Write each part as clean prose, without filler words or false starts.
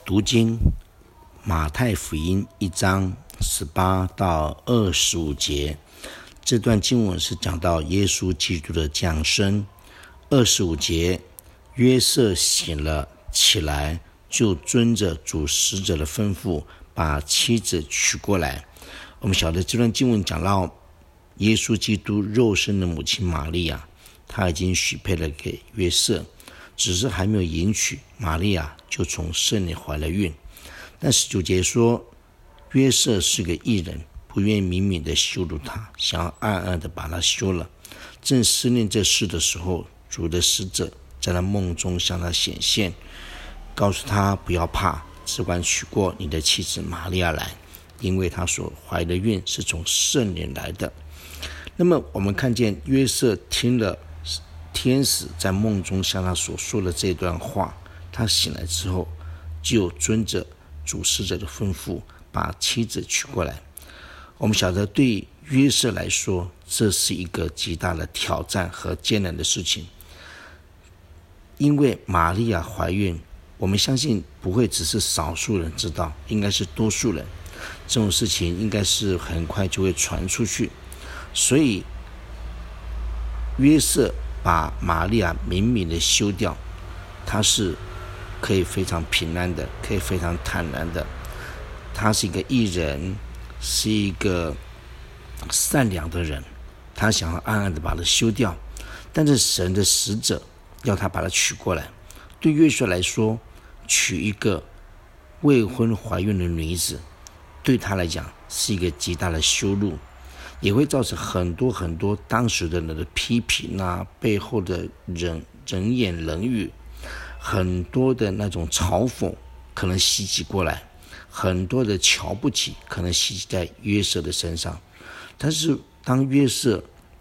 读经，马太福音1章18到25节，这段经文是讲到耶稣基督的降生。25节，约瑟醒了起来，就遵着主使者的吩咐，把妻子娶过来。我们晓得这段经文讲到耶稣基督肉身的母亲玛利亚，她已经许配了给约瑟，只是还没有迎娶，玛利亚就从圣灵怀了孕。但19节说，约瑟是个义人，不愿明明的羞辱他，想要暗暗的把他休了。正思念这事的时候，主的使者在他梦中向他显现，告诉他不要怕，只管娶过你的妻子玛利亚来，因为他所怀的孕是从圣灵来的。那么我们看见约瑟听了天使在梦中向他所说的这段话，他醒来之后就遵着主使者的吩咐，把妻子娶过来。我们晓得对约瑟来说，这是一个极大的挑战和艰难的事情，因为玛利亚怀孕，我们相信不会只是少数人知道，应该是多数人，这种事情应该是很快就会传出去。所以约瑟把玛利亚明明的休掉，他是可以非常平安的，可以非常坦然的。他是一个义人，是一个善良的人，他想要暗暗的把他休掉，但是神的使者要他把他娶过来。对约瑟来说，娶一个未婚怀孕的女子，对他来讲是一个极大的羞辱，也会造成很多当时的人的批评啊，背后的人言人语，很多的那种嘲讽可能袭击过来，很多的瞧不起可能袭击在约瑟的身上。但是当约瑟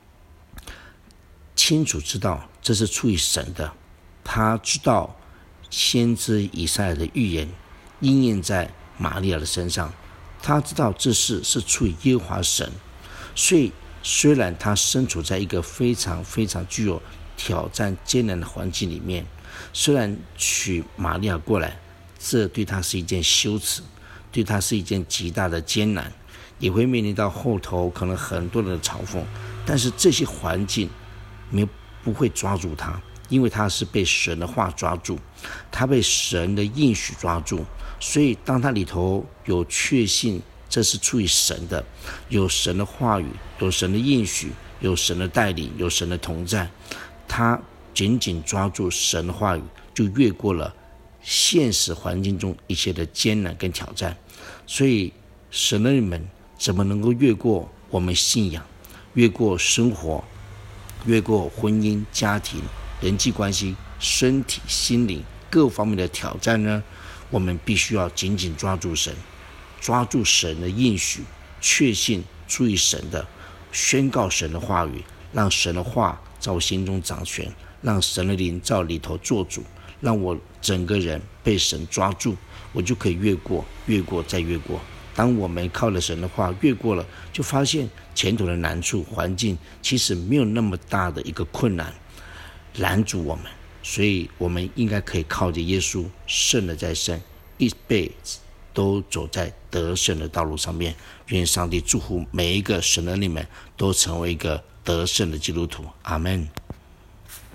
清楚知道这是出于神的，他知道先知以赛亚的预言应验在玛利亚的身上，他知道这事是出于耶和华神。所以虽然他身处在一个非常具有挑战艰难的环境里面，虽然娶玛利亚过来，这对他是一件羞耻，对他是一件极大的艰难，也会面临到后头可能很多人的嘲讽，但是这些环境不会抓住他，因为他是被神的话抓住，他被神的应许抓住。所以当他里头有确信这是出于神的，有神的话语，有神的应许，有神的带领，有神的同在，他紧紧抓住神的话语，就越过了现实环境中一些的艰难跟挑战。所以神的人们怎么能够越过我们信仰，越过生活，越过婚姻、家庭、人际关系、身体、心灵各方面的挑战呢？我们必须要紧紧抓住神，抓住神的应许，确信出于神的，宣告神的话语，让神的话在我心中掌权，让神的灵在里头做主，让我整个人被神抓住，我就可以越过再越过。当我们靠了神的话越过了，就发现前途的难处环境其实没有那么大的一个困难拦阻我们，所以我们应该可以靠着耶稣胜了再胜，一辈子都走在得胜的道路上面。愿上帝祝福每一个神的你们都成为一个得胜的基督徒。阿们。